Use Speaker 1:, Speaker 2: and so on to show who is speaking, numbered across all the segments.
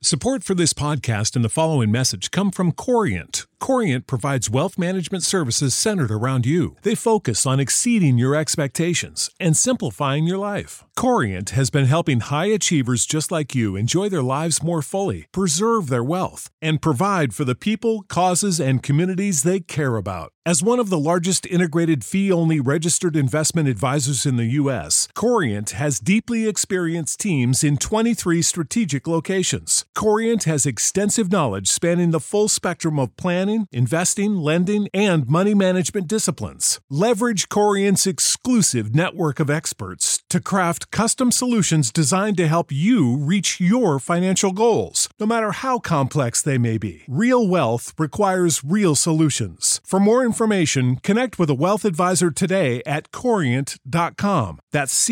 Speaker 1: Support for this podcast and the following message come from Corient. Corient provides wealth management services centered around you. They focus on exceeding your expectations and simplifying your life. Corient has been helping high achievers just like you enjoy their lives more fully, preserve their wealth, and provide for the people, causes, and communities they care about. As one of the largest integrated fee-only registered investment advisors in the U.S., Corient has deeply experienced teams in 23 strategic locations. Corient has extensive knowledge spanning the full spectrum of planning, investing, lending, and money management disciplines. Leverage Corient's exclusive network of experts to craft custom solutions designed to help you reach your financial goals, no matter how complex they may be. Real wealth requires real solutions. For more information, connect with a wealth advisor today at Corient.com. That's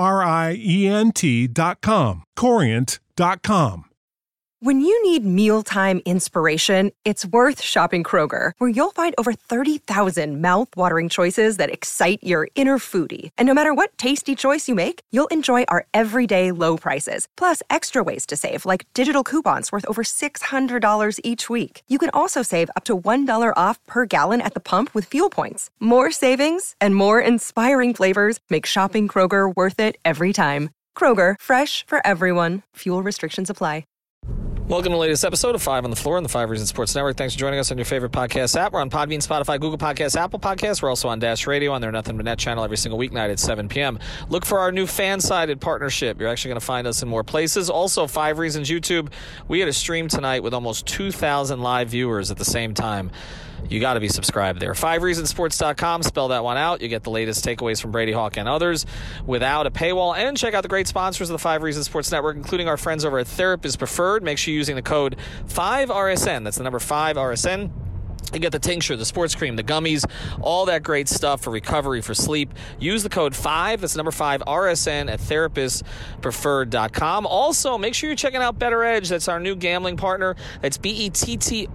Speaker 1: Corient.com. Corient.com.
Speaker 2: When you need mealtime inspiration, it's worth shopping Kroger, where you'll find over 30,000 mouth-watering choices that excite your inner foodie. And no matter what tasty choice you make, you'll enjoy our everyday low prices, plus extra ways to save, like digital coupons worth over $600 each week. You can also save up to $1 off per gallon at the pump with fuel points. More savings and more inspiring flavors make shopping Kroger worth it every time. Kroger, fresh for everyone. Fuel restrictions apply.
Speaker 3: Welcome to the latest episode of Five on the Floor on the Five Reasons Sports Network. Thanks for joining us on your favorite podcast app. We're on Podbean, Spotify, Google Podcasts, Apple Podcasts. We're also on Dash Radio on their Nothing But Net channel every single weeknight at 7 p.m. Look for our new fan-sided partnership. You're actually going to find us in more places. Also, Five Reasons YouTube. We had a stream tonight with almost 2,000 live viewers at the same time. You got to be subscribed there. 5reasonsports.com. Spell that one out. You get the latest takeaways from Brady Hawk and others without a paywall. And check out the great sponsors of the Five Reasons Sports Network, including our friends over at Therapist Preferred. Make sure you're using the code 5RSN. That's the number 5RSN. You get the tincture, the sports cream, the gummies, all that great stuff for recovery, for sleep. Use the code 5, that's number 5, RSN at therapistpreferred.com. Also, make sure you're checking out Better Edge. That's our new gambling partner. That's BETTOREDGE,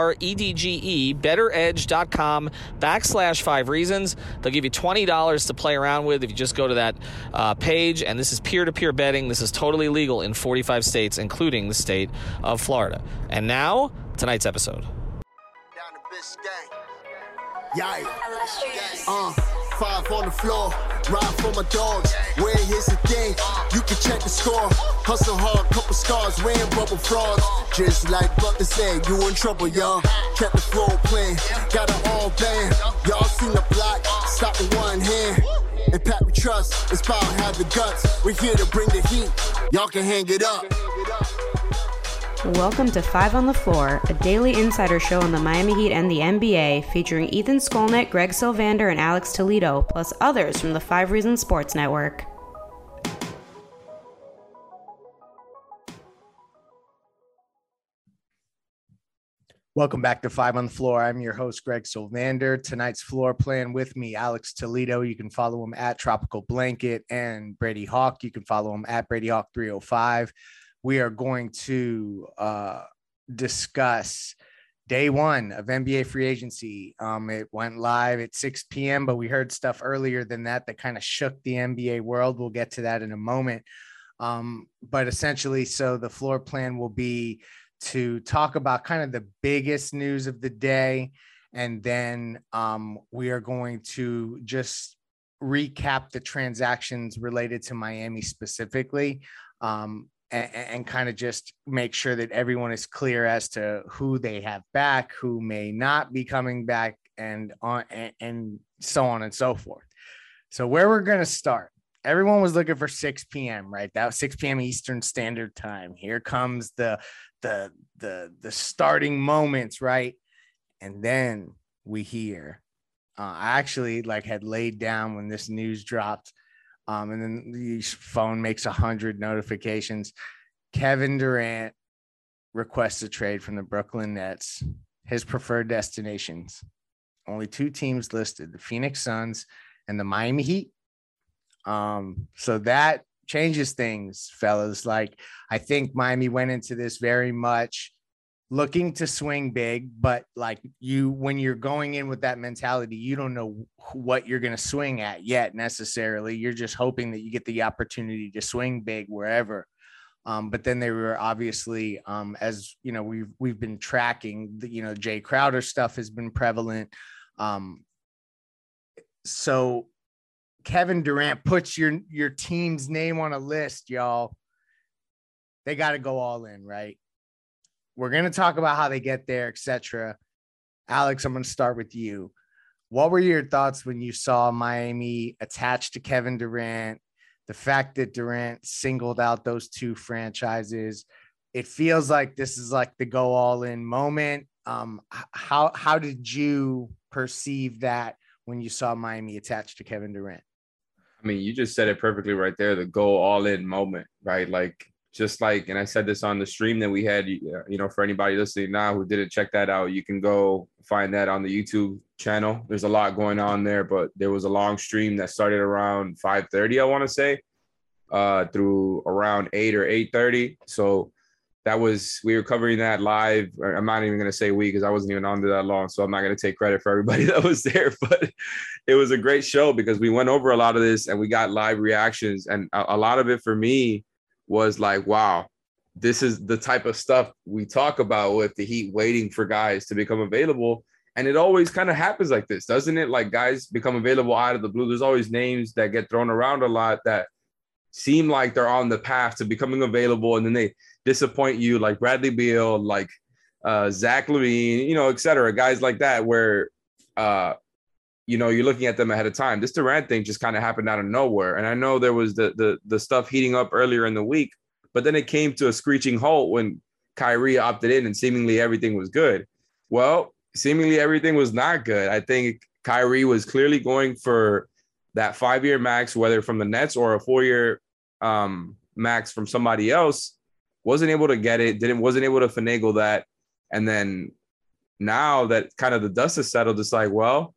Speaker 3: betteredge.com/5 reasons. They'll give you $20 to play around with if you just go to that page. And this is peer-to-peer betting. This is totally legal in 45 states, including the state of Florida. And now, tonight's episode.
Speaker 4: Yeah, 5 on the floor, ride for my dogs. Where here's the thing, you can check the score. Hustle hard, couple scars, wearing bubble frogs. Just like Butler said, you in trouble, y'all. Kept the floor playing, got it all band. Y'all seen the block, stop with one hand. And Pat we trust, it's power, have the guts. We're here to bring the heat, y'all can hang it up.
Speaker 5: Welcome to Five on the Floor, a daily insider show on the Miami Heat and the NBA, featuring Ethan Skolnick, Greg Sylvander, and Alex Toledo, plus others from the Five Reasons Sports Network.
Speaker 6: Welcome back to Five on the Floor. I'm your host, Greg Sylvander. Tonight's floor plan with me, Alex Toledo. You can follow him at Tropical Blanket, and Brady Hawk. You can follow him at Brady Hawk 305. We are going to discuss day one of NBA free agency. It went live at 6 p.m., but we heard stuff earlier than that kind of shook the NBA world. We'll get to that in a moment. But essentially, so the floor plan will be to talk about kind of the biggest news of the day. And then we are going to just recap the transactions related to Miami specifically. And kind of just make sure that everyone is clear as to who they have back, who may not be coming back, and so on and so forth. So where we're going to start, everyone was looking for 6 p.m., right? That was 6 p.m. Eastern Standard Time. Here comes the starting moments, right? And then we hear, I actually had laid down when this news dropped. And then the phone makes 100 notifications. Kevin Durant requests a trade from the Brooklyn Nets. His preferred destinations. Only two teams listed, the Phoenix Suns and the Miami Heat. So that changes things, fellas. I think Miami went into this very much looking to swing big, but when you're going in with that mentality, you don't know what you're going to swing at yet necessarily. You're just hoping that you get the opportunity to swing big wherever. But then they were obviously, as you know, we've been tracking the, you know, Jay Crowder stuff has been prevalent. So Kevin Durant puts your team's name on a list, y'all. They got to go all in, right? We're going to talk about how they get there, etc. Alex, I'm going to start with you. What were your thoughts when you saw Miami attached to Kevin Durant? The fact that Durant singled out those two franchises, it feels like this is like the go all in moment. How did you perceive that when you saw Miami attached to Kevin Durant?
Speaker 7: I mean, you just said it perfectly right there, the go all in moment, right? Like, just like, and I said this on the stream that we had, you know, for anybody listening now who didn't check that out, you can go find that on the YouTube channel. There's a lot going on there, but there was a long stream that started around 5:30, I want to say, through around 8 or 8:30. So we were covering that live. I'm not even going to say we, because I wasn't even on there that long. So I'm not going to take credit for everybody that was there, but it was a great show because we went over a lot of this and we got live reactions. And a lot of it for me was like, wow, this is the type of stuff we talk about with the Heat waiting for guys to become available. And it always kind of happens like this, doesn't it? Like, guys become available out of the blue. There's always names that get thrown around a lot that seem like they're on the path to becoming available, and then they disappoint you, like Bradley Beal, like Zach LaVine, you know, et cetera, guys like that, where, you know, you're looking at them ahead of time. This Durant thing just kind of happened out of nowhere. And I know there was the stuff heating up earlier in the week, but then it came to a screeching halt when Kyrie opted in and seemingly everything was good. Well, seemingly everything was not good. I think Kyrie was clearly going for that 5-year max, whether from the Nets or a 4-year max from somebody else, wasn't able to get it, wasn't able to finagle that. And then now that kind of the dust has settled, it's like, well,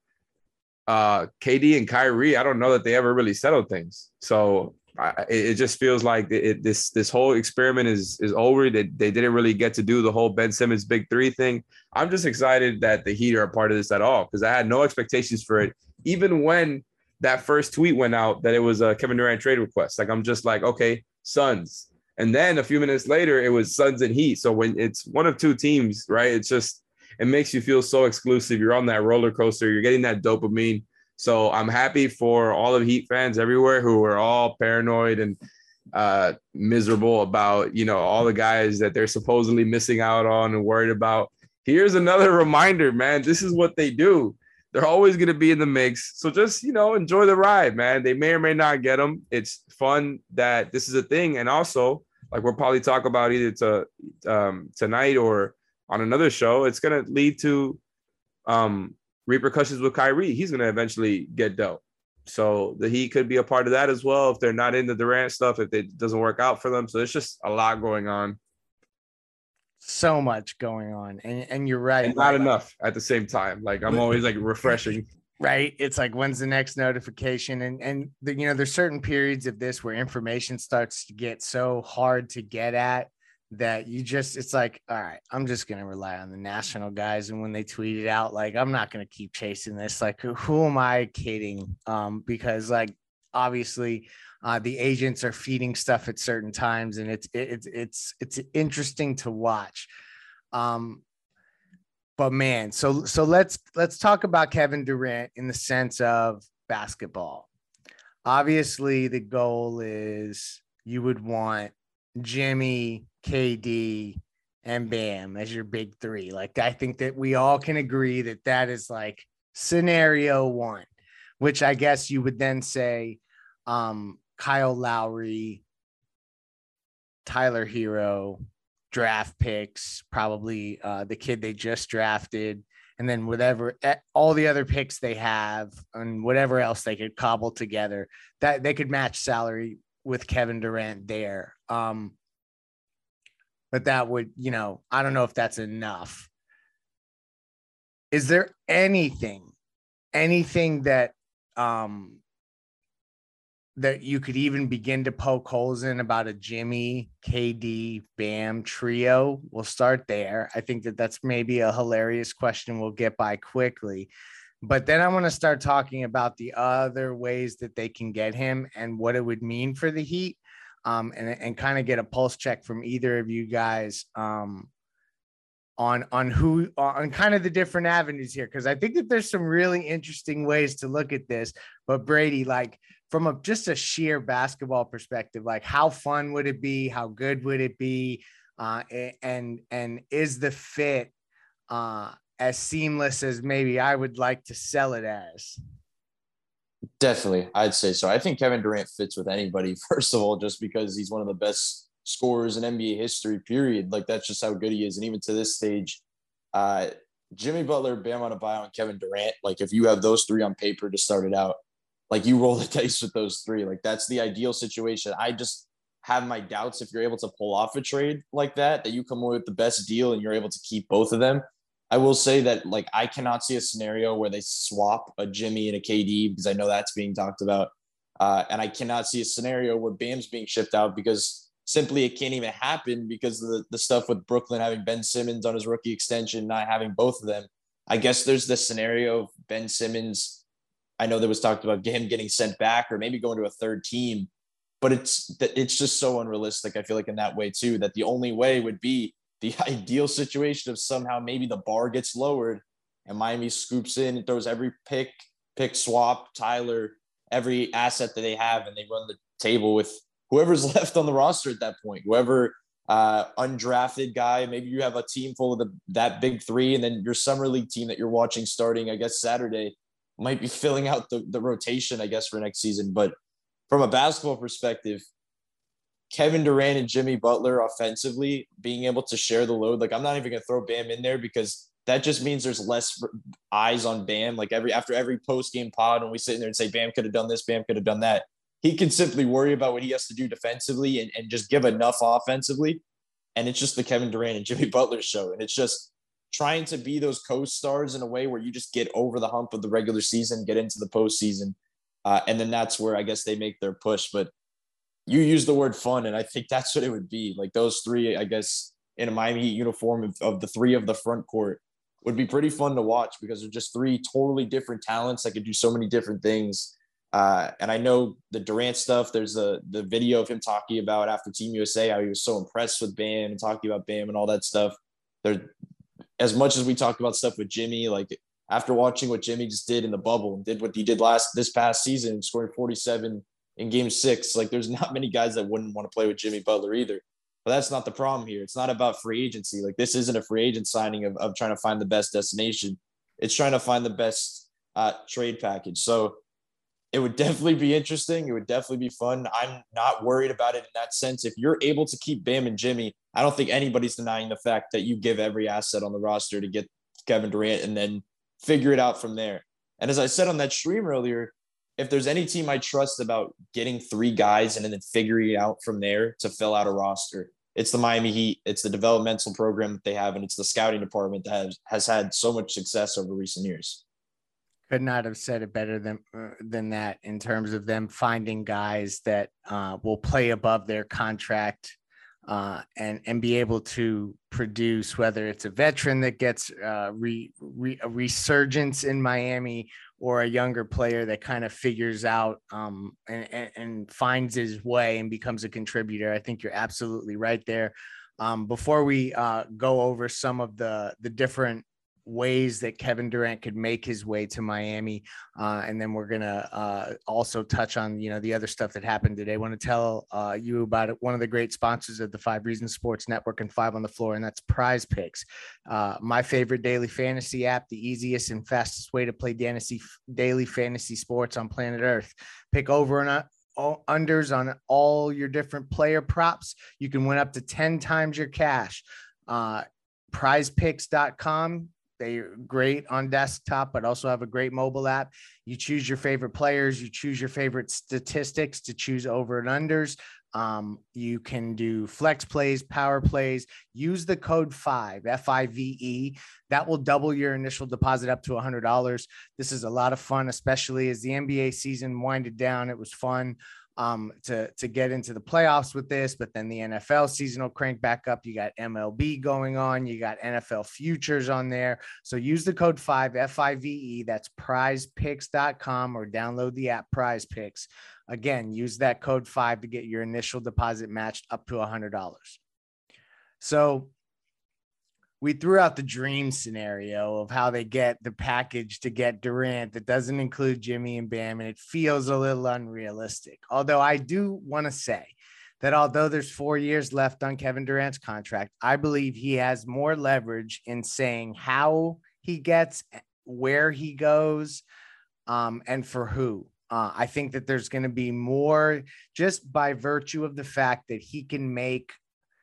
Speaker 7: KD and Kyrie, I don't know that they ever really settled things. So it just feels like this whole experiment is over. They didn't really get to do the whole Ben Simmons big three thing. I'm just excited that the Heat are a part of this at all, because I had no expectations for it. Even when that first tweet went out that it was a Kevin Durant trade request, like, I'm just like, okay, Suns. And then a few minutes later, it was Suns and Heat. So when it's one of two teams, right, it makes you feel so exclusive. You're on that roller coaster. You're getting that dopamine. So I'm happy for all of Heat fans everywhere who are all paranoid and miserable about, you know, all the guys that they're supposedly missing out on and worried about. Here's another reminder, man. This is what they do. They're always going to be in the mix. So just, you know, enjoy the ride, man. They may or may not get them. It's fun that this is a thing. And also, like, we'll probably talk about either tonight or on another show, it's going to lead to repercussions with Kyrie. He's going to eventually get dealt. So the Heat could be a part of that as well if they're not in the Durant stuff, if it doesn't work out for them. So there's just a lot going on.
Speaker 6: So much going on. And you're right.
Speaker 7: And not enough at the same time. Like, I'm always like refreshing.
Speaker 6: Right. It's like, when's the next notification? And you know, there's certain periods of this where information starts to get so hard to get at that it's like, all right, I'm just going to rely on the national guys. And when they tweet it out, like, I'm not going to keep chasing this. Like, who am I kidding? Because, like, obviously the agents are feeding stuff at certain times, and it's interesting to watch. But man, so let's talk about Kevin Durant in the sense of basketball. Obviously, the goal is you would want Jimmy, KD, and Bam as your big three. Like, I think that we all can agree that is like scenario one, which I guess you would then say Kyle Lowry, Tyler Hero, draft picks, probably the kid they just drafted, and then whatever, all the other picks they have and whatever else they could cobble together, that they could match salary with Kevin Durant there. But that would, you know, I don't know if that's enough. Is there anything that that you could even begin to poke holes in about a Jimmy, KD, Bam trio? We'll start there. I think that's maybe a hilarious question we'll get by quickly. But then I want to start talking about the other ways that they can get him and what it would mean for the Heat. and kind of get a pulse check from either of you guys on kind of the different avenues here, because I think that there's some really interesting ways to look at this. But Brady, like from just a sheer basketball perspective, like how fun would it be? How good would it be? And is the fit as seamless as maybe I would like to sell it as?
Speaker 8: Definitely, I'd say so. I think Kevin Durant fits with anybody, first of all, just because he's one of the best scorers in NBA history, period. Like, that's just how good he is. And even to this stage, Jimmy Butler, Bam Adebayo, and Kevin Durant, like if you have those three on paper to start it out, like you roll the dice with those three. Like that's the ideal situation. I just have my doubts if you're able to pull off a trade like that you come away with the best deal and you're able to keep both of them. I will say that, like, I cannot see a scenario where they swap a Jimmy and a KD, because I know that's being talked about. And I cannot see a scenario where Bam's being shipped out, because simply it can't even happen because of the stuff with Brooklyn having Ben Simmons on his rookie extension, not having both of them. I guess there's this scenario of Ben Simmons. I know there was talked about him getting sent back or maybe going to a third team, but it's just so unrealistic. I feel like in that way too, that the only way would be the ideal situation of somehow maybe the bar gets lowered and Miami scoops in and throws every pick swap, Tyler, every asset that they have, and they run the table with whoever's left on the roster at that point, whoever undrafted guy. Maybe you have a team full of that big three, and then your summer league team that you're watching starting, I guess, Saturday might be filling out the rotation, I guess, for next season. But from a basketball perspective, Kevin Durant and Jimmy Butler offensively being able to share the load. Like, I'm not even going to throw Bam in there because that just means there's less eyes on Bam. Like after every post-game pod, when we sit in there and say, Bam could have done this, Bam could have done that, he can simply worry about what he has to do defensively and just give enough offensively. And it's just the Kevin Durant and Jimmy Butler show. And it's just trying to be those co-stars in a way where you just get over the hump of the regular season, get into the postseason. And then that's where I guess they make their push. But you use the word fun, and I think that's what it would be. Like those three, I guess, in a Miami Heat uniform of the three of the front court would be pretty fun to watch, because they're just three totally different talents that could do so many different things. And I know the Durant stuff, there's the video of him talking about after Team USA, how he was so impressed with Bam and talking about Bam and all that stuff. There, as much as we talked about stuff with Jimmy, like after watching what Jimmy just did in the bubble and did what he did this past season, scoring 47 in Game 6, like there's not many guys that wouldn't want to play with Jimmy Butler either. But that's not the problem here. It's not about free agency. Like, this isn't a free agent signing of trying to find the best destination. It's trying to find the best trade package. So it would definitely be interesting. It would definitely be fun. I'm not worried about it in that sense. If you're able to keep Bam and Jimmy, I don't think anybody's denying the fact that you give every asset on the roster to get Kevin Durant and then figure it out from there. And as I said on that stream earlier, if there's any team I trust about getting three guys and then figuring it out from there to fill out a roster, it's the Miami Heat. It's the developmental program that they have, and it's the scouting department that has had so much success over recent years.
Speaker 6: Could not have said it better than that in terms of them finding guys that will play above their contract and be able to produce, whether it's a veteran that gets a resurgence in Miami or a younger player that kind of figures out and finds his way and becomes a contributor. I think you're absolutely right there. Before we go over some of the different ways that Kevin Durant could make his way to Miami, and then we're gonna also touch on the other stuff that happened today. I want to tell you about it. One of the great sponsors of the 5 Reasons Sports Network and 5 on the Floor, and that's Prize Picks, my favorite daily fantasy app, the easiest and fastest way to play daily fantasy sports on planet Earth. Pick over and unders on all your different player props. You can win up to 10 times your cash. Prizepicks.com. They're great on desktop, but also have a great mobile app. You choose your favorite players. You choose your favorite statistics to choose over and unders. You can do flex plays, power plays. Use the code 5, FIVE. That will double your initial deposit up to $100. This is a lot of fun, especially as the NBA season winded down. It was fun to get into the playoffs with this, but then the NFL season will crank back up. You got MLB going on. You got NFL futures on there. So use the code 5, FIVE. That's prizepicks.com, or download the app Prize Picks. Again, use that code 5 to get your initial deposit matched up to $100. So we threw out the dream scenario of how they get the package to get Durant that doesn't include Jimmy and Bam, and it feels a little unrealistic. Although I do want to say that although there's 4 years left on Kevin Durant's contract, I believe he has more leverage in saying how he gets, where he goes, and for who. I think that there's going to be more just by virtue of the fact that he can make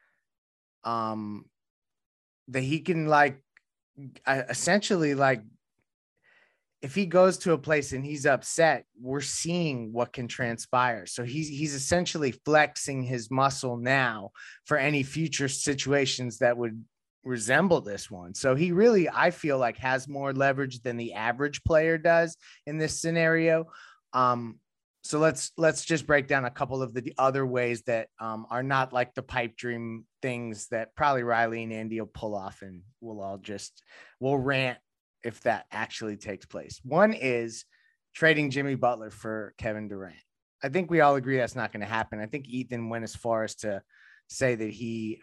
Speaker 6: that he can essentially if he goes to a place and he's upset, we're seeing what can transpire. So he's essentially flexing his muscle now for any future situations that would resemble this one. So he really, I feel like, has more leverage than the average player does in this scenario. So let's just break down a couple of the other ways that are not like the pipe dream things that probably Riley and Andy will pull off, and we'll rant if that actually takes place. One is trading Jimmy Butler for Kevin Durant. I think we all agree that's not going to happen. I think Ethan went as far as to say that he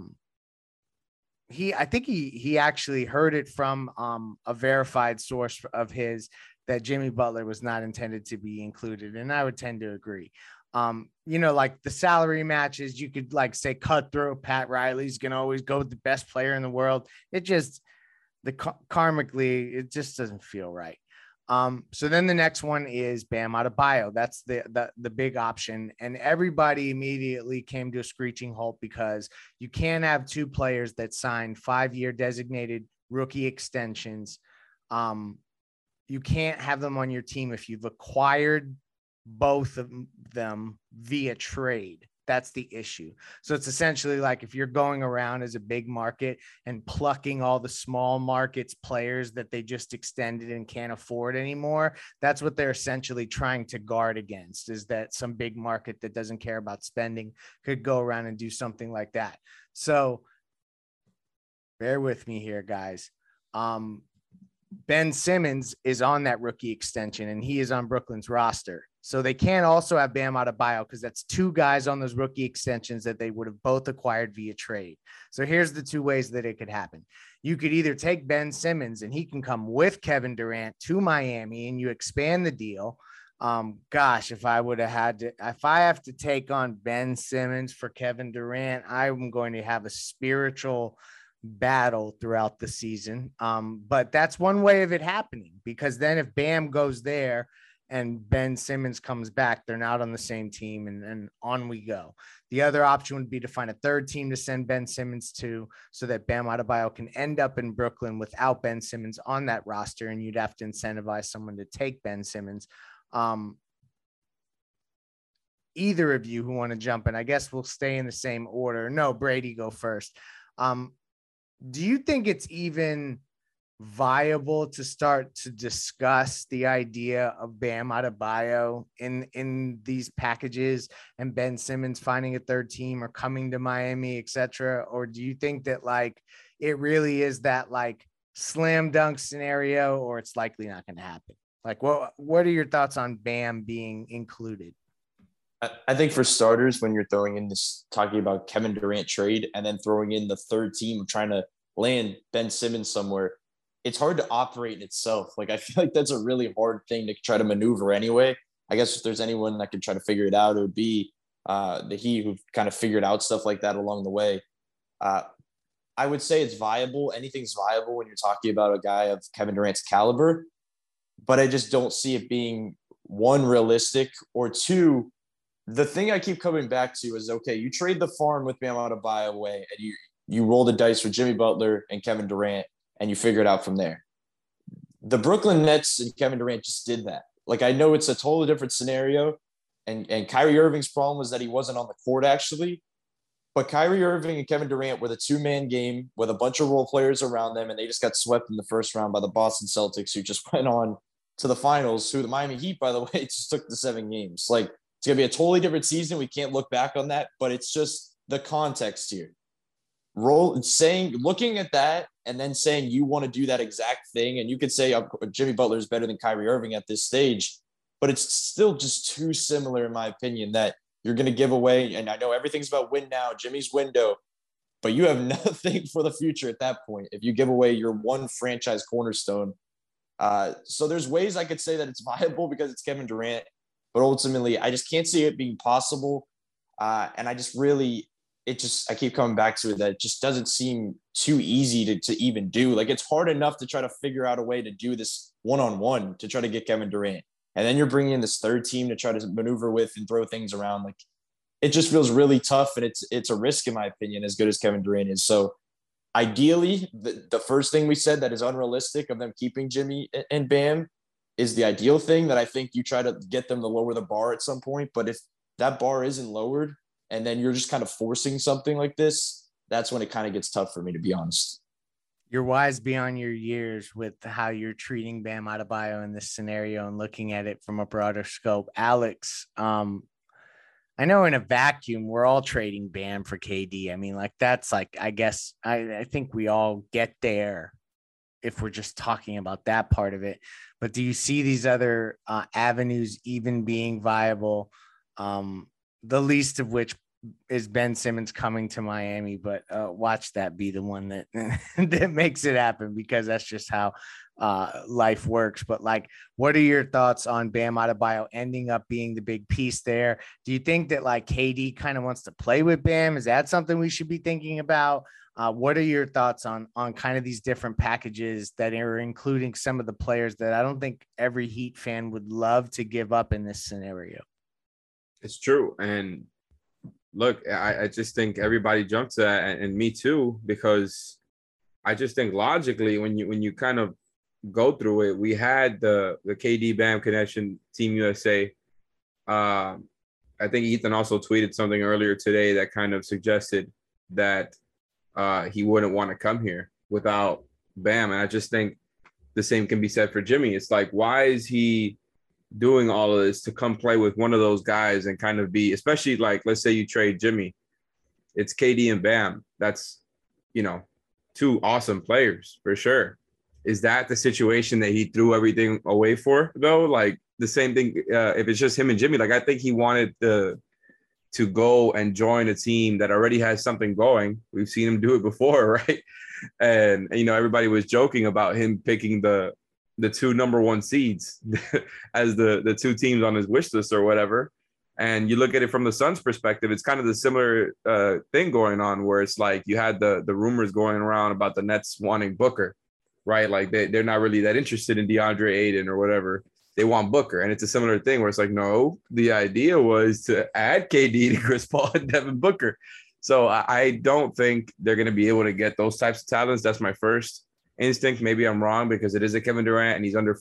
Speaker 6: actually heard it from a verified source of his that Jimmy Butler was not intended to be included. And I would tend to agree. Like the salary matches, you could say cutthroat Pat Riley's going to always go with the best player in the world. It just, karmically, it just doesn't feel right. So then the next one is Bam Adebayo. That's the big option. And everybody immediately came to a screeching halt because you can't have two players that sign 5-year designated rookie extensions. You can't have them on your team if you've acquired both of them via trade. That's the issue. So it's essentially like if you're going around as a big market and plucking all the small markets players that they just extended and can't afford anymore, that's what they're essentially trying to guard against, is that some big market that doesn't care about spending could go around and do something like that. So bear with me here, guys. Ben Simmons is on that rookie extension and he is on Brooklyn's roster. So they can't also have Bam Adebayo because that's two guys on those rookie extensions that they would have both acquired via trade. So here's the two ways that it could happen. You could either take Ben Simmons and he can come with Kevin Durant to Miami and you expand the deal. If I have to take on Ben Simmons for Kevin Durant, I'm going to have a spiritual battle throughout the season. But that's one way of it happening, because then if Bam goes there and Ben Simmons comes back, they're not on the same team, and on we go. The other option would be to find a third team to send Ben Simmons to so that Bam Adebayo can end up in Brooklyn without Ben Simmons on that roster, and you'd have to incentivize someone to take Ben Simmons. Either of you who want to jump in, I guess we'll stay in the same order. No, Brady, go first. Do you think it's even viable to start to discuss the idea of Bam Adebayo in these packages and Ben Simmons finding a third team or coming to Miami, etc.? Or do you think that it really is that slam dunk scenario, or it's likely not going to happen? What are your thoughts on Bam being included?
Speaker 8: I think for starters, when you're throwing in this, talking about Kevin Durant trade and then throwing in the third team trying to land Ben Simmons somewhere, it's hard to operate in itself. I feel like that's a really hard thing to try to maneuver anyway. I guess if there's anyone that could try to figure it out, it would be the Heat, who've kind of figured out stuff like that along the way. I would say it's viable. Anything's viable when you're talking about a guy of Kevin Durant's caliber, but I just don't see it being, one, realistic, or two, the thing I keep coming back to is, okay, you trade the farm with Bam Adebayo away and you roll the dice with Jimmy Butler and Kevin Durant and you figure it out from there. The Brooklyn Nets and Kevin Durant just did that. I know it's a totally different scenario, and Kyrie Irving's problem was that he wasn't on the court actually, but Kyrie Irving and Kevin Durant were the two-man game with a bunch of role players around them, and they just got swept in the first round by the Boston Celtics, who just went on to the finals, who the Miami Heat, by the way, just took the 7 games. It's going to be a totally different season. We can't look back on that, but it's just the context here. Looking at that and then saying you want to do that exact thing, and you could say Jimmy Butler is better than Kyrie Irving at this stage, but it's still just too similar, in my opinion, that you're going to give away. And I know everything's about win now, Jimmy's window, but you have nothing for the future at that point if you give away your one franchise cornerstone. So there's ways I could say that it's viable because it's Kevin Durant, but ultimately I just can't see it being possible. And I keep coming back to it that it just doesn't seem too easy to even do. Like, it's hard enough to try to figure out a way to do this one-on-one to try to get Kevin Durant. And then you're bringing in this third team to try to maneuver with and throw things around. Like, it just feels really tough. And it's a risk, in my opinion, as good as Kevin Durant is. So ideally, the first thing we said that is unrealistic of them keeping Jimmy and Bam is the ideal thing, that I think you try to get them to lower the bar at some point. But if that bar isn't lowered and then you're just kind of forcing something like this, that's when it kind of gets tough for me, to be honest.
Speaker 6: You're wise beyond your years with how you're treating Bam Adebayo in this scenario and looking at it from a broader scope. Alex, I know in a vacuum, we're all trading Bam for KD. I mean, like, that's like, I guess I think we all get there if we're just talking about that part of it. But do you see these other avenues even being viable? The least of which is Ben Simmons coming to Miami, but watch that be the one that that makes it happen, because that's just how life works. But like, what are your thoughts on Bam Adebayo ending up being the big piece there? Do you think that like KD kind of wants to play with Bam? Is that something we should be thinking about? What are your thoughts on kind of these different packages that are including some of the players that I don't think every Heat fan would love to give up in this scenario?
Speaker 7: It's true. And look, I just think everybody jumped to that, and me too, because I just think logically, when you kind of go through it, we had the KD Bam connection, Team USA. I think Ethan also tweeted something earlier today that kind of suggested that he wouldn't want to come here without Bam. And I just think the same can be said for Jimmy. It's like, why is he doing all of this to come play with one of those guys and kind of be, especially like, let's say you trade Jimmy, it's KD and Bam. That's, two awesome players for sure. Is that the situation that he threw everything away for, though? Like, the same thing, if it's just him and Jimmy, like, I think he wanted to go and join a team that already has something going. We've seen him do it before, right? And everybody was joking about him picking the two number one seeds as the two teams on his wish list or whatever. And you look at it from the Suns' perspective, it's kind of the similar thing going on, where it's like you had the rumors going around about the Nets wanting Booker, right? Like they're not really that interested in DeAndre Ayton or whatever. They want Booker. And it's a similar thing where it's like, no, the idea was to add KD to Chris Paul and Devin Booker. So I don't think they're going to be able to get those types of talents. That's my first instinct. Maybe I'm wrong, because it is a Kevin Durant and he's under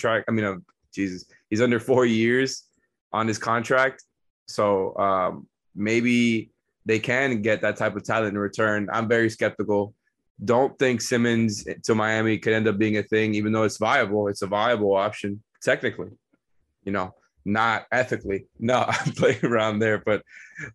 Speaker 7: he's under 4 years on his contract. So maybe they can get that type of talent in return. I'm very skeptical. Don't think Simmons to Miami could end up being a thing, even though it's viable. It's a viable option, technically, not ethically. No, I'm playing around there. But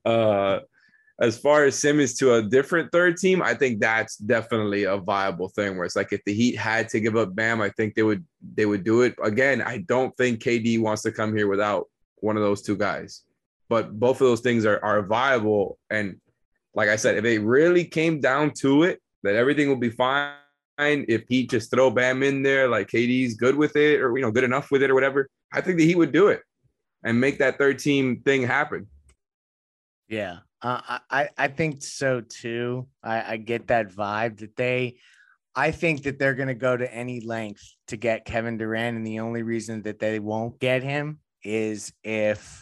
Speaker 7: as far as Simmons to a different third team, I think that's definitely a viable thing, where it's like, if the Heat had to give up Bam, I think they would do it. Again, I don't think KD wants to come here without one of those two guys. But both of those things are viable. And like I said, if it really came down to it, that everything will be fine if Heat just throw Bam in there, like KD's good with it, or good enough with it or whatever, I think the Heat would do it and make that third team thing happen.
Speaker 6: Yeah. I think so too. I get that vibe that I think that they're going to go to any length to get Kevin Durant. And the only reason that they won't get him is if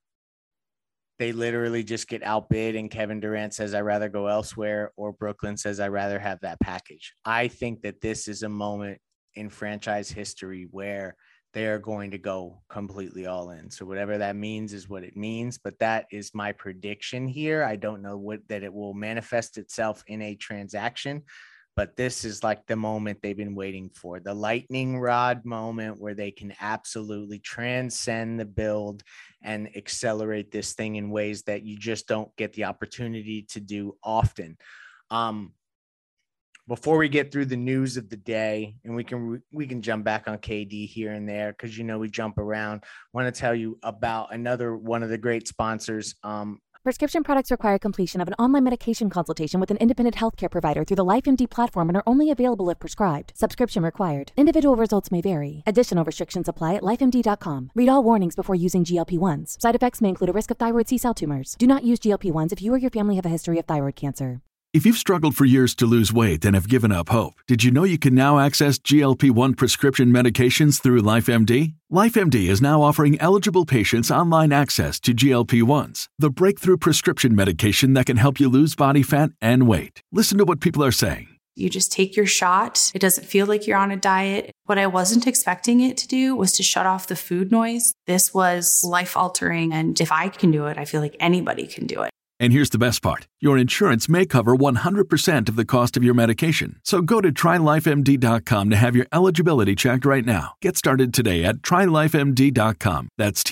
Speaker 6: they literally just get outbid and Kevin Durant says, I'd rather go elsewhere, or Brooklyn says, I'd rather have that package. I think that this is a moment in franchise history where they are going to go completely all in. So whatever that means is what it means, but that is my prediction here. I don't know that it will manifest itself in a transaction, but this is like the moment they've been waiting for, the lightning rod moment where they can absolutely transcend the build and accelerate this thing in ways that you just don't get the opportunity to do often. Before we get through the news of the day, and we can jump back on KD here and there because we jump around. I want to tell you about another one of the great sponsors.
Speaker 9: Prescription products require completion of an online medication consultation with an independent healthcare provider through the LifeMD platform and are only available if prescribed. Subscription required. Individual results may vary. Additional restrictions apply at lifemd.com. Read all warnings before using GLP-1s. Side effects may include a risk of thyroid C-cell tumors. Do not use GLP-1s if you or your family have a history of thyroid cancer.
Speaker 10: If you've struggled for years to lose weight and have given up hope, did you know you can now access GLP-1 prescription medications through LifeMD? LifeMD is now offering eligible patients online access to GLP-1s, the breakthrough prescription medication that can help you lose body fat and weight. Listen to what people are saying.
Speaker 11: You just take your shot. It doesn't feel like you're on a diet. What I wasn't expecting it to do was to shut off the food noise. This was life-altering, and if I can do it, I feel like anybody can do it.
Speaker 10: And here's the best part. Your insurance may cover 100% of the cost of your medication. So go to trylifemd.com to have your eligibility checked right now. Get started today at trylifemd.com. That's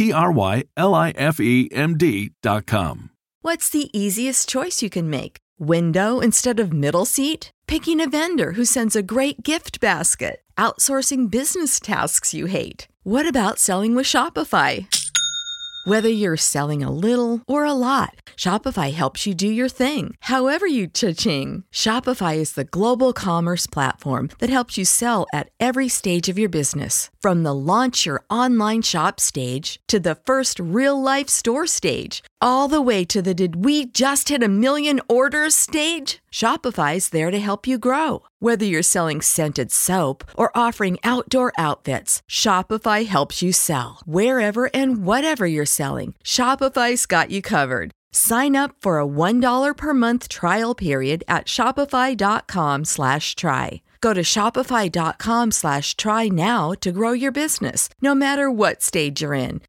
Speaker 10: trylifemd.com.
Speaker 12: What's the easiest choice you can make? Window instead of middle seat? Picking a vendor who sends a great gift basket? Outsourcing business tasks you hate? What about selling with Shopify? Whether you're selling a little or a lot, Shopify helps you do your thing, however you cha-ching. Shopify is the global commerce platform that helps you sell at every stage of your business. From the launch your online shop stage to the first real-life store stage, all the way to the did we just hit 1 million orders stage. Shopify's there to help you grow. Whether you're selling scented soap or offering outdoor outfits, Shopify helps you sell. Wherever and whatever you're selling, Shopify's got you covered. Sign up for a $1 per month trial period at shopify.com/try. Go to shopify.com/try now to grow your business, no matter what stage you're in.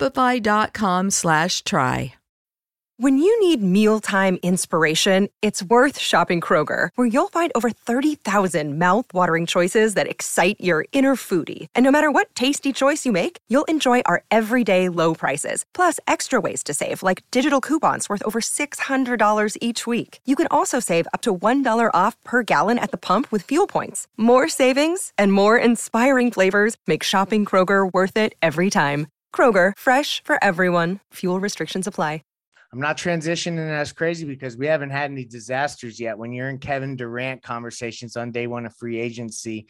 Speaker 12: Shopify.com/try.
Speaker 2: When you need mealtime inspiration, it's worth shopping Kroger, where you'll find over 30,000 mouth-watering choices that excite your inner foodie. And no matter what tasty choice you make, you'll enjoy our everyday low prices, plus extra ways to save, like digital coupons worth over $600 each week. You can also save up to $1 off per gallon at the pump with fuel points. More savings and more inspiring flavors make shopping Kroger worth it every time. Kroger, fresh for everyone. Fuel restrictions apply.
Speaker 6: I'm not transitioning as crazy because we haven't had any disasters yet. When you're in Kevin Durant conversations on day one of free agency,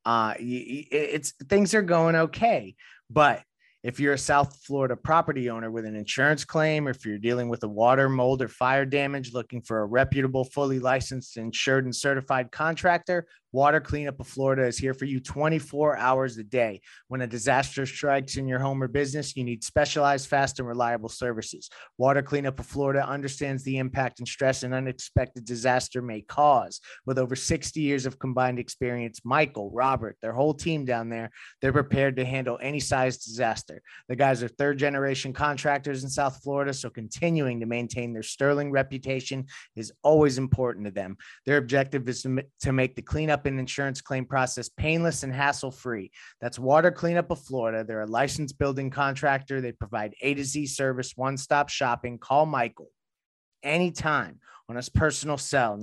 Speaker 6: it's things are going okay. But if you're a South Florida property owner with an insurance claim, or if you're dealing with a water, mold, or fire damage, looking for a reputable, fully licensed, insured, and certified contractor, Water Cleanup of Florida is here for you 24 hours a day. When a disaster strikes in your home or business, you need specialized, fast, and reliable services. Water Cleanup of Florida understands the impact and stress an unexpected disaster may cause. With over 60 years of combined experience, Michael, Robert, their whole team down there, they're prepared to handle any size disaster. The guys are third-generation contractors in South Florida, so continuing to maintain their sterling reputation is always important to them. Their objective is to make the cleanup and insurance claim process painless and hassle-free. That's Water Cleanup of Florida. They're a licensed building contractor. They provide A to Z service, one-stop shopping. Call Michael anytime on his personal cell,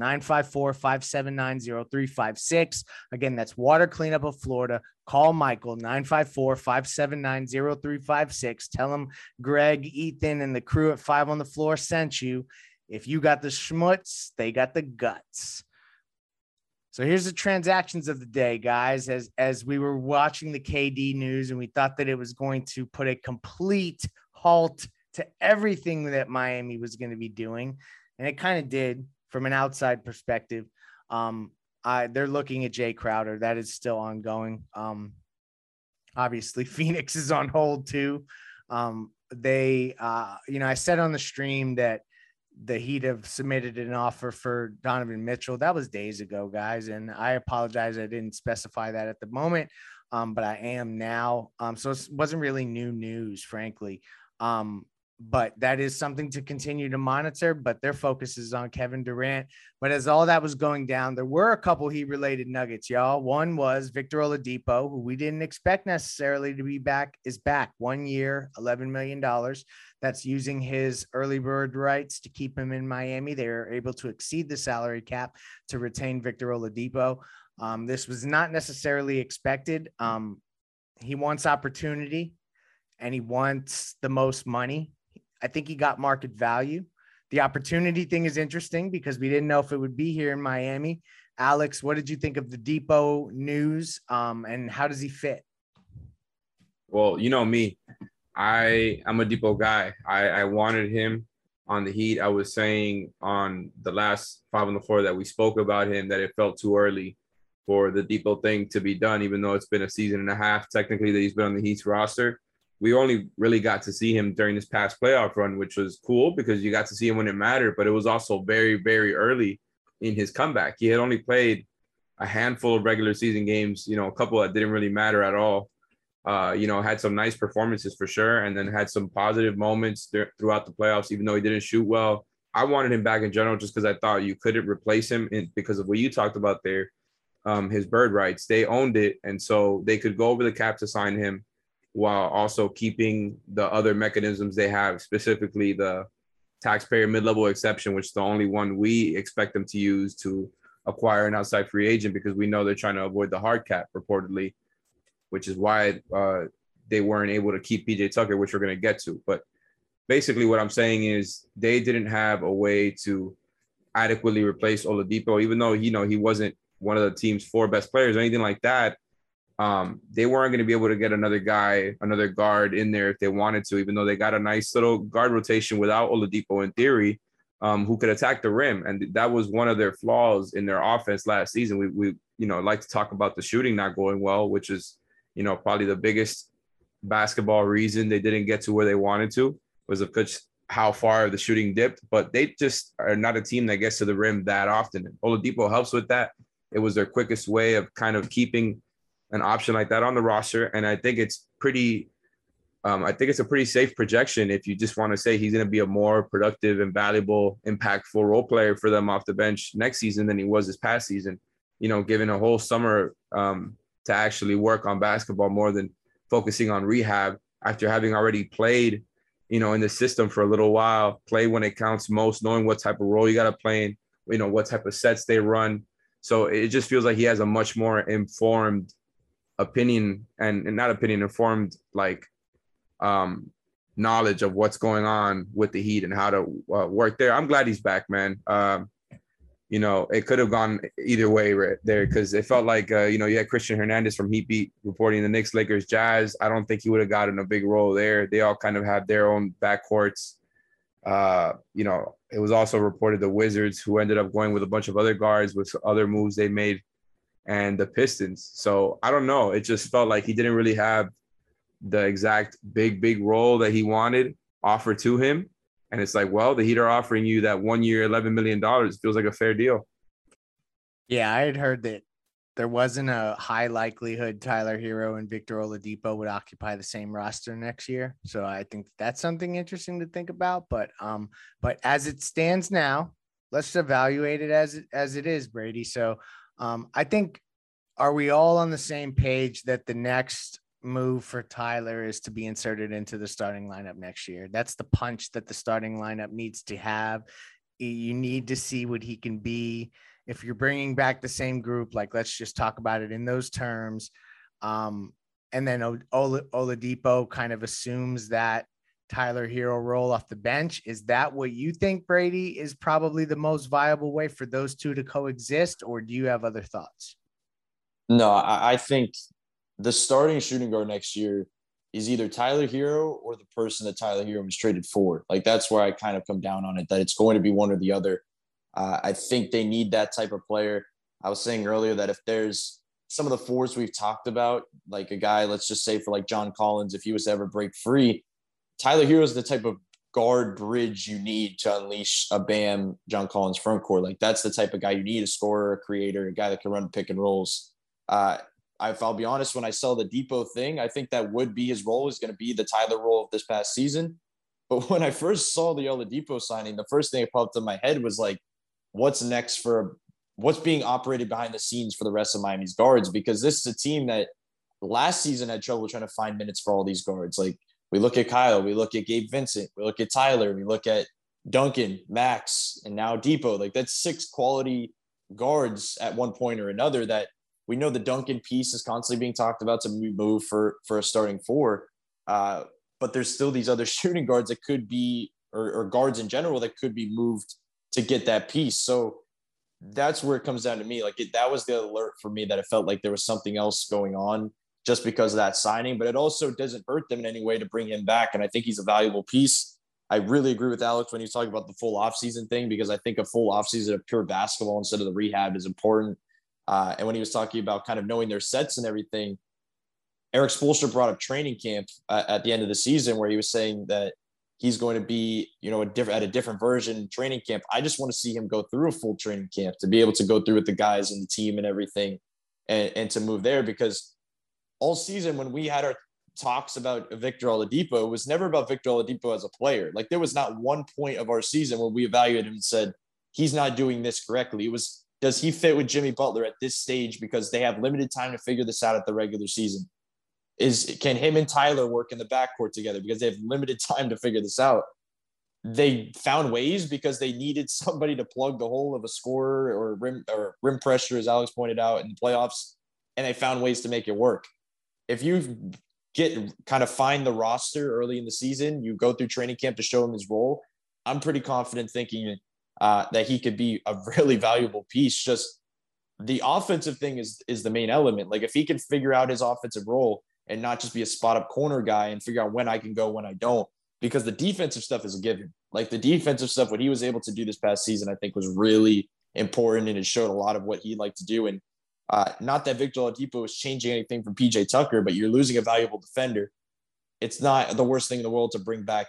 Speaker 6: 954-579-0356. Again, that's Water Cleanup of Florida. Call Michael, 954-579-0356. Tell him Greg, Ethan, and the crew at 5 on the Floor sent you. If you got the schmutz, they got the guts. So here's the transactions of the day, guys. As we were watching the KD news, and we thought that it was going to put a complete halt to everything that Miami was going to be doing. And it kind of did from an outside perspective. They're looking at Jay Crowder. That is still ongoing. Obviously, Phoenix is on hold too. I said on the stream that the Heat have submitted an offer for Donovan Mitchell. That was days ago, guys. And I apologize. I didn't specify that at the moment, but I am now. So it wasn't really new news, frankly. but that is something to continue to monitor. But their focus is on Kevin Durant. But as all that was going down, there were a couple Heat-related nuggets, y'all. One was Victor Oladipo, who we didn't expect necessarily to be back, is back. 1 year, $11 million. That's using his early bird rights to keep him in Miami. They were able to exceed the salary cap to retain Victor Oladipo. This was not necessarily expected. He wants opportunity and he wants the most money. I think he got market value. The opportunity thing is interesting because we didn't know if it would be here in Miami. Alex, what did you think of the Depot news, and how does he fit?
Speaker 7: Well, you know me, I'm a Depot guy. I wanted him on the Heat. I was saying on the last Five on the Floor that we spoke about him that it felt too early for the Depot thing to be done, even though it's been a season and a half technically that he's been on the Heat's roster. We only really got to see him during this past playoff run, which was cool because you got to see him when it mattered, but it was also very, very early in his comeback. He had only played a handful of regular season games, a couple that didn't really matter at all. Had some nice performances for sure, and then had some positive moments throughout the playoffs, even though he didn't shoot well. I wanted him back in general just because I thought you couldn't replace him because of what you talked about there, his bird rights. They owned it, and so they could go over the cap to sign him, while also keeping the other mechanisms they have, specifically the taxpayer mid-level exception, which is the only one we expect them to use to acquire an outside free agent because we know they're trying to avoid the hard cap reportedly, which is why they weren't able to keep PJ Tucker, which we're going to get to. But basically what I'm saying is they didn't have a way to adequately replace Oladipo, even though, he wasn't one of the team's 4 best players or anything like that. They weren't going to be able to get another guard in there if they wanted to, even though they got a nice little guard rotation without Oladipo in theory, who could attack the rim. And that was one of their flaws in their offense last season. We like to talk about the shooting not going well, which is, probably the biggest basketball reason they didn't get to where they wanted to was because how far the shooting dipped, but they just are not a team that gets to the rim that often. Oladipo helps with that. It was their quickest way of kind of keeping an option like that on the roster. And I think it's a pretty safe projection if you just want to say he's going to be a more productive and valuable, impactful role player for them off the bench next season than he was this past season, given a whole summer to actually work on basketball more than focusing on rehab after having already played, in the system for a little while, play when it counts most, knowing what type of role you got to play in, what type of sets they run. So it just feels like he has a much more informed opinion and not opinion, informed knowledge of what's going on with the Heat and how to work there. I'm glad he's back, man. It could have gone either way right there because it felt like, you had Christian Hernandez from Heat Beat reporting the Knicks, Lakers, Jazz. I don't think he would have gotten a big role there. They all kind of have their own backcourts. It was also reported the Wizards, who ended up going with a bunch of other guards with other moves they made, and the Pistons. So I don't know. It just felt like he didn't really have the exact big role that he wanted offered to him. And it's like, well, the Heat are offering you that 1 year, $11 million. It feels like a fair deal.
Speaker 6: Yeah, I had heard that there wasn't a high likelihood Tyler Hero and Victor Oladipo would occupy the same roster next year. So I think that's something interesting to think about. But as it stands now, let's evaluate it as it is, Brady. So I think, are we all on the same page that the next move for Tyler is to be inserted into the starting lineup next year? That's the punch that the starting lineup needs to have. You need to see what he can be. If you're bringing back the same group, let's just talk about it in those terms. And then Oladipo kind of assumes that Tyler Hero role off the bench. Is that what you think, Brady, is probably the most viable way for those two to coexist? Or do you have other thoughts?
Speaker 8: No, I think the starting shooting guard next year is either Tyler Hero or the person that Tyler Hero was traded for. That's where I kind of come down on it, that it's going to be one or the other. I think they need that type of player. I was saying earlier that if there's some of the 4s we've talked about, like a guy, let's just say for John Collins, if he was to ever break free, Tyler Hero is the type of guard bridge you need to unleash a Bam John Collins front court. That's the type of guy you need, a scorer, a creator, a guy that can run pick and rolls. If I'll be honest, when I saw the Depot thing, I think that would be his role, is going to be the Tyler role of this past season. But when I first saw the Oladipo signing, the first thing that popped in my head was like, what's next for what's being operated behind the scenes for the rest of Miami's guards? Because this is a team that last season had trouble trying to find minutes for all these guards. Like we look at Kyle, we look at Gabe Vincent, we look at Tyler, we look at Duncan, Max, and now Depot. Like that's 6 quality guards at one point or another that we know the Duncan piece is constantly being talked about to move for a starting 4. But there's still these other shooting guards that could be, or guards in general that could be moved to get that piece. So that's where it comes down to me. Like that was the alert for me that it felt like there was something else going on just because of that signing, but it also doesn't hurt them in any way to bring him back. And I think he's a valuable piece. I really agree with Alex when he's talking about the full offseason thing, because I think a full offseason of pure basketball instead of the rehab is important. And when he was talking about kind of knowing their sets and everything, Eric Spoelstra brought up training camp at the end of the season where he was saying that he's going to be, at a different version training camp. I just want to see him go through a full training camp to be able to go through with the guys and the team and everything and to move there, because all season when we had our talks about Victor Oladipo, it was never about Victor Oladipo as a player. Like there was not one point of our season where we evaluated him and said, he's not doing this correctly. It was, does he fit with Jimmy Butler at this stage because they have limited time to figure this out at the regular season? Can him and Tyler work in the backcourt together because they have limited time to figure this out? They found ways because they needed somebody to plug the hole of a scorer or rim pressure, as Alex pointed out, in the playoffs, and they found ways to make it work. If you find the roster early in the season, you go through training camp to show him his role, I'm pretty confident thinking that he could be a really valuable piece. Just the offensive thing is the main element. Like if he can figure out his offensive role and not just be a spot up corner guy and figure out when I can go, when I don't, because the defensive stuff is a given. Like the defensive stuff, what he was able to do this past season, I think was really important, and it showed a lot of what he'd like to do. And not that Victor Oladipo is changing anything from PJ Tucker, but you're losing a valuable defender. It's not the worst thing in the world to bring back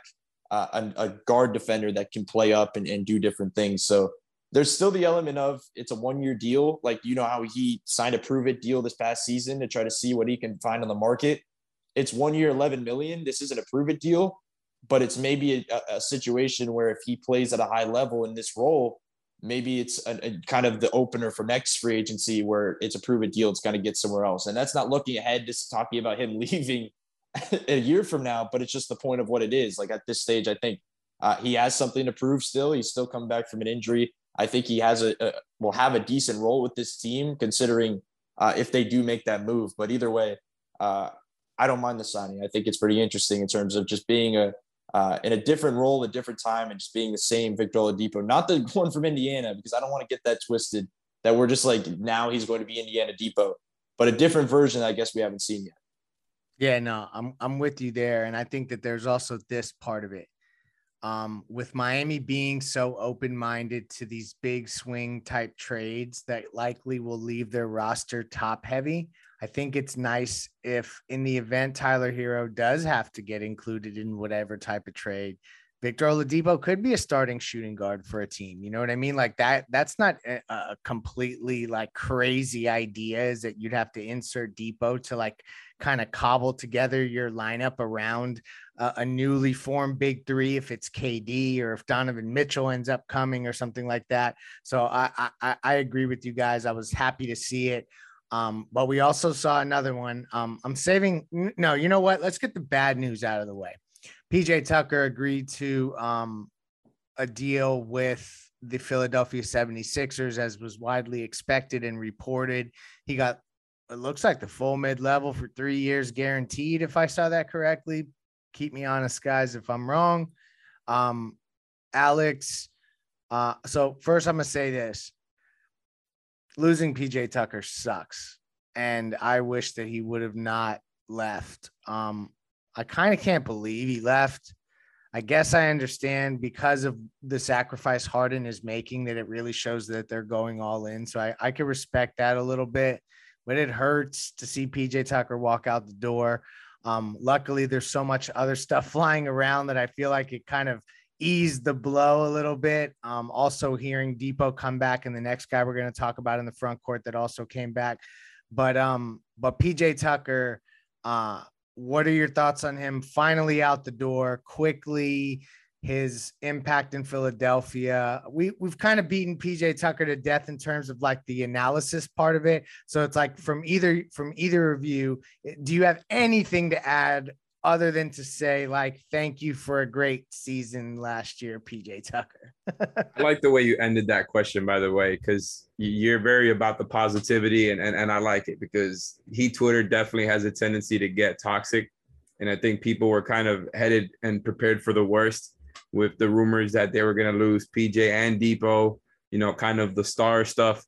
Speaker 8: a guard defender that can play up and do different things. So there's still the element of it's a 1-year deal. Like, how he signed a prove it deal this past season to try to see what he can find on the market. It's 1 year, $11 million. This isn't a prove it deal, but it's maybe a situation where if he plays at a high level in this role, maybe it's a kind of the opener for next free agency where it's a prove it deal. It's going to get somewhere else. And that's not looking ahead, just talking about him leaving a year from now, but it's just the point of what it is. Like at this stage, I think he has something to prove still. He's still coming back from an injury. I think he will have a decent role with this team, considering if they do make that move. But either way, I don't mind the signing. I think it's pretty interesting in terms of just being in a different role, a different time, and just being the same Victor Oladipo, not the one from Indiana, because I don't want to get that twisted that we're just like, now he's going to be Indiana Depot, but a different version I guess we haven't seen yet.
Speaker 6: Yeah, no, I'm with you there. And I think that there's also this part of it. With Miami being so open-minded to these big swing type trades that likely will leave their roster top heavy, I think it's nice if in the event Tyler Hero does have to get included in whatever type of trade, Victor Oladipo could be a starting shooting guard for a team. You know what I mean? Like that's not a completely like crazy idea, is that you'd have to insert Depot to like kind of cobble together your lineup around a newly formed big three, if it's KD or if Donovan Mitchell ends up coming or something like that. So I agree with you guys. I was happy to see it. But we also saw another one. No, you know what? Let's get the bad news out of the way. PJ Tucker agreed to a deal with the Philadelphia 76ers, as was widely expected and reported. He got, it looks like, the full mid-level for 3 years guaranteed, if I saw that correctly. Keep me honest, guys, if I'm wrong. Alex, so first I'm going to say this. Losing PJ Tucker sucks, and I wish that he would have not left. I kind of can't believe he left. I guess I understand because of the sacrifice Harden is making that it really shows that they're going all in. So I can respect that a little bit, but it hurts to see PJ Tucker walk out the door. Luckily, there's so much other stuff flying around that I feel like it kind of eased the blow a little bit. Also hearing Depot come back, and the next guy we're going to talk about in the front court that also came back. But PJ Tucker, what are your thoughts on him finally out the door quickly? His impact in Philadelphia. We've kind of beaten PJ Tucker to death in terms of like the analysis part of it. So it's like from either of you, do you have anything to add other than to say like, thank you for a great season last year, PJ Tucker?
Speaker 7: I like the way you ended that question, by the way, because you're very about the positivity and I like it because Twitter definitely has a tendency to get toxic. And I think people were kind of headed and prepared for the worst with the rumors that they were going to lose PJ and Depot, kind of the star stuff,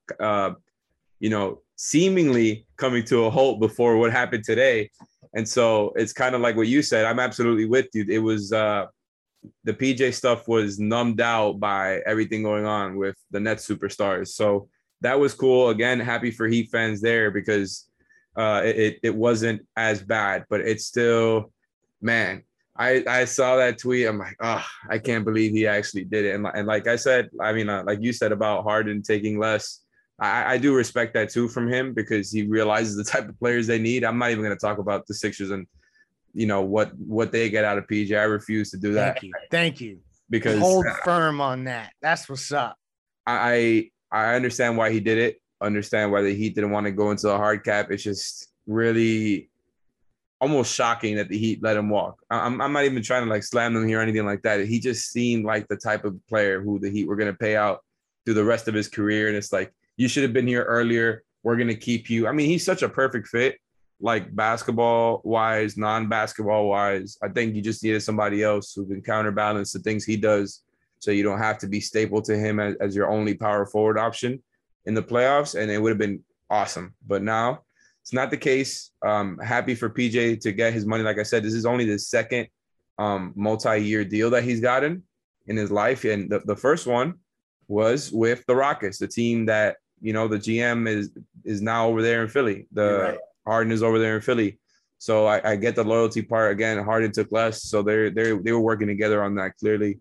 Speaker 7: seemingly coming to a halt before what happened today. And so it's kind of like what you said. I'm absolutely with you. It was the PJ stuff was numbed out by everything going on with the Nets superstars. So that was cool. Again, happy for Heat fans there because it wasn't as bad, but it's still, man, I saw that tweet. I'm like, I can't believe he actually did it. And like I said, I mean, like you said about Harden taking less, I do respect that too from him because he realizes the type of players they need. I'm not even going to talk about the Sixers and, what they get out of PJ. I refuse to do that.
Speaker 6: Thank you.
Speaker 7: Because
Speaker 6: hold firm on that. That's what's up.
Speaker 7: I understand why he did it. Understand why the Heat didn't want to go into a hard cap. It's just really almost shocking that the Heat let him walk. I'm not even trying to like slam them here or anything like that. He just seemed like the type of player who the Heat were going to pay out through the rest of his career. And it's like, you should have been here earlier. We're going to keep you. I mean, he's such a perfect fit, like basketball wise, non-basketball wise. I think you just needed somebody else who can counterbalance the things he does. So you don't have to be staple to him as your only power forward option in the playoffs. And it would have been awesome. But now, it's not the case. Happy for PJ to get his money. Like I said, this is only the second multi-year deal that he's gotten in his life. And the first one was with the Rockets, the team that, the GM is now over there in Philly. Harden is over there in Philly. So I get the loyalty part. Again, Harden took less. So they were working together on that clearly.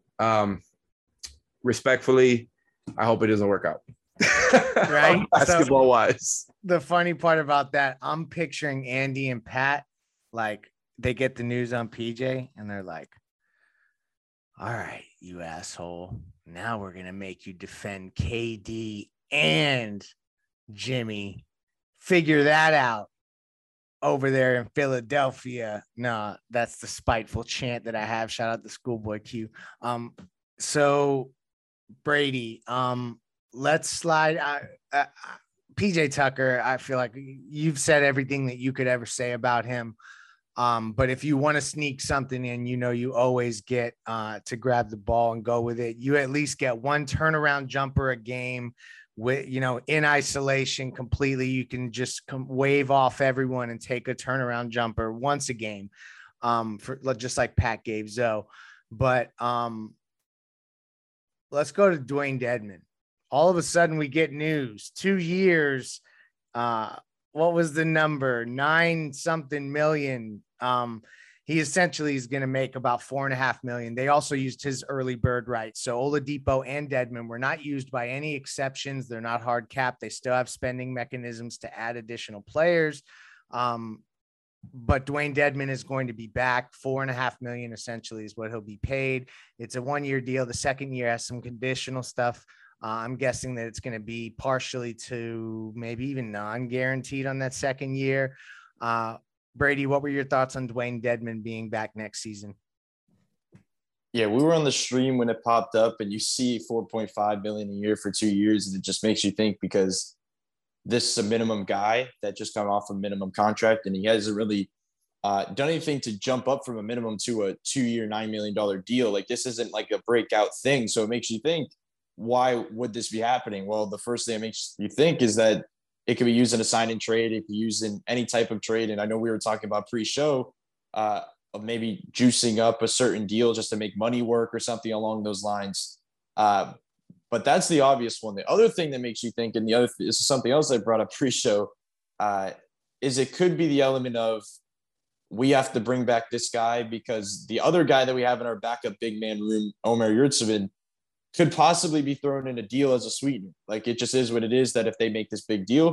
Speaker 7: Respectfully, I hope it doesn't work out.
Speaker 6: Right?
Speaker 7: Basketball wise.
Speaker 6: The funny part about that, I'm picturing Andy and Pat, like they get the news on PJ and they're like, all right, you asshole. Now we're going to make you defend KD and Jimmy. Figure that out over there in Philadelphia. No, that's the spiteful chant that I have. Shout out to Schoolboy Q. So Brady, let's slide. PJ Tucker, I feel like you've said everything that you could ever say about him. But if you want to sneak something in, you always get to grab the ball and go with it. You at least get one turnaround jumper a game with, in isolation completely. You can just wave off everyone and take a turnaround jumper once a game, for just like Pat gave Zoe. But let's go to Dwayne Dedmon. All of a sudden we get news, 2 years. What was the number? 9-something million. He essentially is going to make about $4.5 million. They also used his early bird rights. So Oladipo and Dedmon were not used by any exceptions. They're not hard capped. They still have spending mechanisms to add additional players. But Dwayne Dedmon is going to be back. $4.5 million essentially is what he'll be paid. It's a 1-year deal. The second year has some conditional stuff. I'm guessing that it's going to be partially to maybe even non-guaranteed on that second year. Brady, what were your thoughts on Dwayne Dedmon being back next season?
Speaker 8: Yeah, we were on the stream when it popped up, and you see $4.5 million a year for 2 years, and it just makes you think because this is a minimum guy that just got off a minimum contract, and he hasn't really done anything to jump up from a minimum to a 2-year, $9 million deal. Like, this isn't like a breakout thing, so it makes you think, why would this be happening? Well, the first thing that makes you think is that it could be used in a sign and trade. It could be used in any type of trade. And I know we were talking about pre-show of maybe juicing up a certain deal just to make money work or something along those lines. But that's the obvious one. The other thing that makes you think, and this is something else I brought up pre-show, is it could be the element of we have to bring back this guy because the other guy that we have in our backup big man room, Omer Yurtseven, could possibly be thrown in a deal as a sweetener. Like, it just is what it is, that if they make this big deal,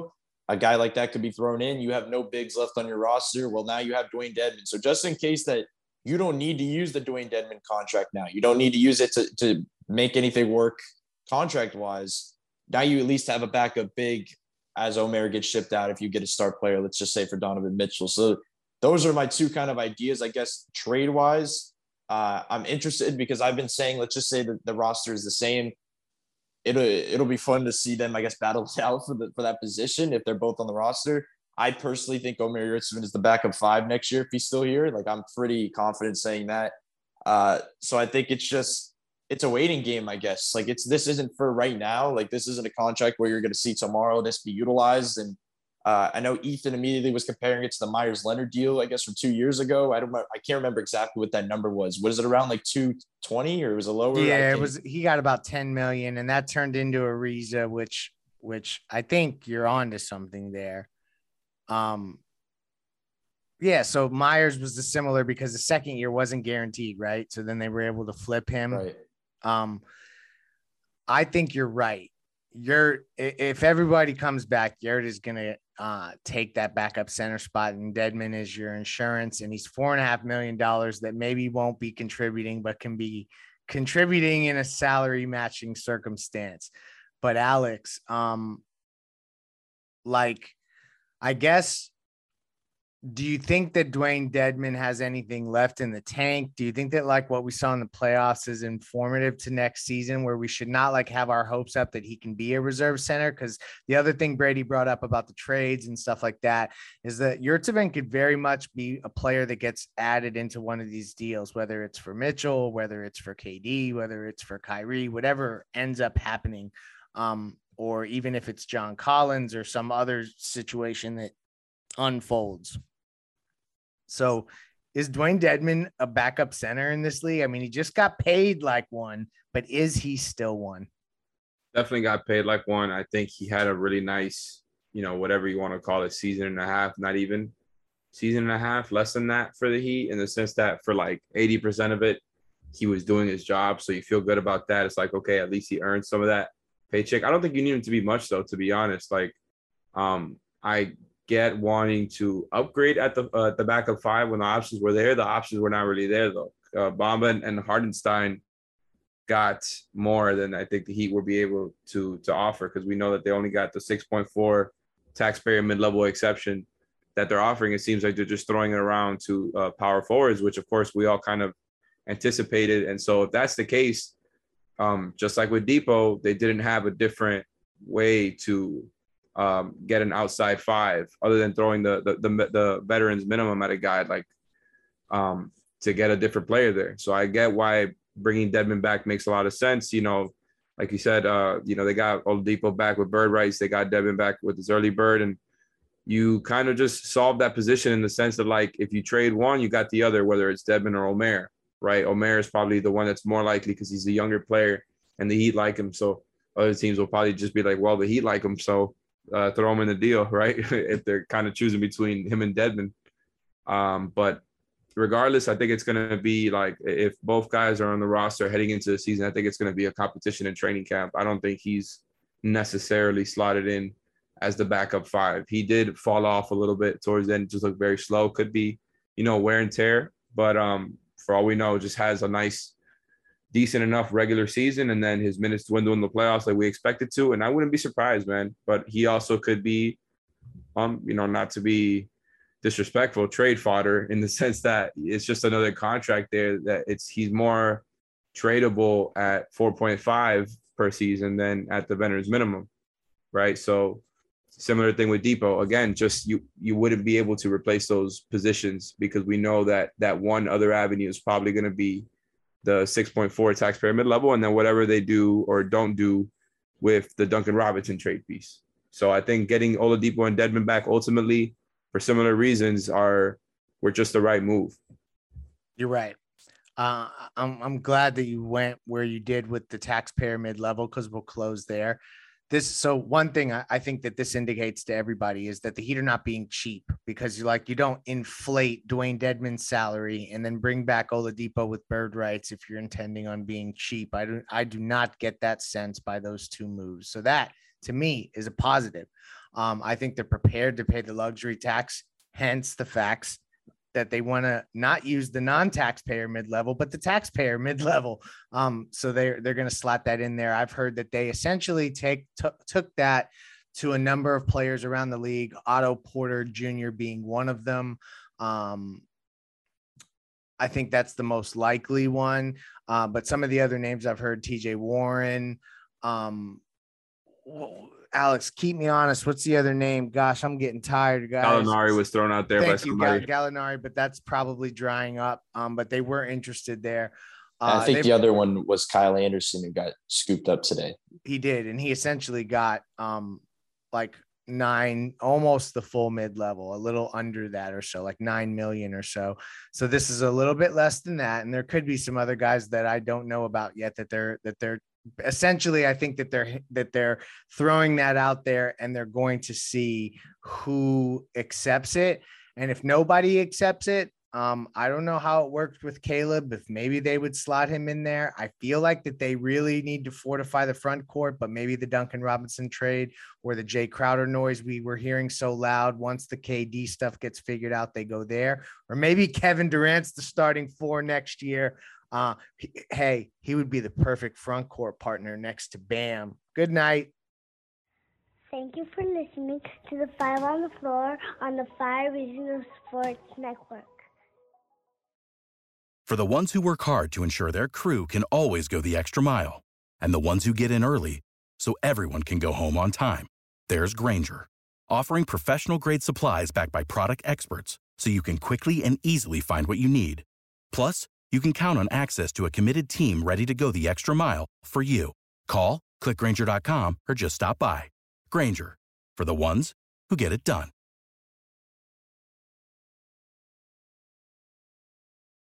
Speaker 8: a guy like that could be thrown in. You have no bigs left on your roster. Well, now you have Dwayne Dedmon. So just in case that you don't need to use the Dwayne Dedmon contract now, you don't need to use it to make anything work contract-wise. Now you at least have a backup big as Omer gets shipped out if you get a star player, let's just say for Donovan Mitchell. So those are my two kind of ideas, I guess, trade-wise. I'm interested because I've been saying, let's just say that the roster is the same. It'll be fun to see them, I guess, battle it out for that position if they're both on the roster. I personally think Omer Yurtseven is the backup 5 next year if he's still here. Like, I'm pretty confident saying that. So I think it's a waiting game, I guess. Like, this isn't for right now. Like, this isn't a contract where you're going to see tomorrow this be utilized. And I know Ethan immediately was comparing it to the Myers Leonard deal, I guess, from 2 years ago. I can't remember exactly what that number was. Was it around like 220 or was it lower?
Speaker 6: Yeah, it was. He got about 10 million, and that turned into Ariza, which I think you're on to something there. Yeah, so Myers was the similar because the second year wasn't guaranteed, right? So then they were able to flip him.
Speaker 8: Right.
Speaker 6: I think you're right. If everybody comes back, Yurt is gonna take that backup center spot, and Dedmon is your insurance, and he's $4.5 million that maybe won't be contributing, but can be contributing in a salary matching circumstance. But Alex, I guess, do you think that Dwayne Dedmon has anything left in the tank? Do you think that like what we saw in the playoffs is informative to next season, where we should not like have our hopes up that he can be a reserve center? Because the other thing Brady brought up about the trades and stuff like that is that Yurtseven could very much be a player that gets added into one of these deals, whether it's for Mitchell, whether it's for KD, whether it's for Kyrie, whatever ends up happening. Or even if it's John Collins or some other situation that unfolds. So is Dwayne Dedmon a backup center in this league? I mean, he just got paid like one, but is he still one?
Speaker 7: Definitely got paid like one. I think he had a really nice, whatever you want to call it, season and a half, not even season and a half, less than that for the Heat, in the sense that for like 80% of it, he was doing his job. So you feel good about that. It's like, okay, at least he earned some of that paycheck. I don't think you need him to be much though, to be honest. Like, I get wanting to upgrade at the backup 5 when the options were there. The options were not really there though. Bamba and Hardenstein got more than I think the Heat will be able to offer, because we know that they only got the 6.4 taxpayer mid-level exception that they're offering. It seems like they're just throwing it around to power forwards, which of course we all kind of anticipated. And so if that's the case, just like with Depot, they didn't have a different way to get an outside 5 other than throwing the veterans minimum at a guy, like to get a different player there. So I get why bringing Dedmon back makes a lot of sense. Like you said, they got Oladipo back with bird rights. They got Dedmon back with his early bird, and you kind of just solve that position in the sense that, like, if you trade one, you got the other, whether it's Dedmon or Omer, right? Omer is probably the one that's more likely because he's a younger player and the Heat like him. So other teams will probably just be like, well, the Heat like him, so throw him in the deal, right? If they're kind of choosing between him and Dedmon. But regardless, I think it's going to be like, if both guys are on the roster heading into the season, I think it's going to be a competition in training camp. I don't think he's necessarily slotted in as the backup 5. He did fall off a little bit towards the end, just looked very slow. Could be, wear and tear. But for all we know, just has a nice, decent enough regular season, and then his minutes dwindle in the playoffs like we expected to. And I wouldn't be surprised, man. But he also could be, not to be disrespectful, trade fodder, in the sense that it's just another contract there that he's more tradable at 4.5 per season than at the veterans minimum, right? So similar thing with Depot. Again, just you wouldn't be able to replace those positions, because we know that one other avenue is probably going to be the 6.4 taxpayer mid-level, and then whatever they do or don't do with the Duncan Robinson trade piece. So I think getting Oladipo and Dedmon back ultimately for similar reasons were just the right move.
Speaker 6: You're right. I'm glad that you went where you did with the taxpayer mid-level, because we'll close there. So one thing I think that this indicates to everybody is that the Heat are not being cheap, because you don't inflate Dwayne Dedmon's salary and then bring back Oladipo with bird rights if you're intending on being cheap. I do not get that sense by those two moves. So that, to me, is a positive. I think they're prepared to pay the luxury tax, hence the facts that they want to not use the non-taxpayer mid-level, but the taxpayer mid-level. So they're going to slot that in there. I've heard that they essentially took that to a number of players around the league, Otto Porter Jr. being one of them. I think that's the most likely one. But some of the other names I've heard, TJ Warren, Alex, keep me honest. What's the other name? Gosh, I'm getting tired, guys.
Speaker 7: Gallinari was thrown out there by somebody.
Speaker 6: Gallinari, but that's probably drying up. But they were interested there.
Speaker 8: I think the other one was Kyle Anderson, who got scooped up today.
Speaker 6: He did, and he essentially got like 9, almost the full mid-level, a little under that or so, like 9 million or so. So this is a little bit less than that. And there could be some other guys that I don't know about yet that they're essentially, I think that they're throwing that out there, and they're going to see who accepts it. And if nobody accepts it, I don't know how it worked with Caleb, if maybe they would slot him in there. I feel like that they really need to fortify the front court, but maybe the Duncan Robinson trade or the Jay Crowder noise we were hearing so loud, once the KD stuff gets figured out, they go there. Or maybe Kevin Durant's the starting 4 next year. He would be the perfect front court partner next to Bam. Good night.
Speaker 13: Thank you for listening to the 5 on the Floor on the 5 Regional Sports Network.
Speaker 14: For the ones who work hard to ensure their crew can always go the extra mile, and the ones who get in early so everyone can go home on time, there's Grainger, offering professional-grade supplies backed by product experts so you can quickly and easily find what you need. Plus, you can count on access to a committed team ready to go the extra mile for you. Call, click Grainger.com, or just stop by. Grainger, for the ones who get it done.